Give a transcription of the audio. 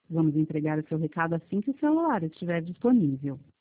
Vamos entregar o seu recado assim que o celular estiver disponível.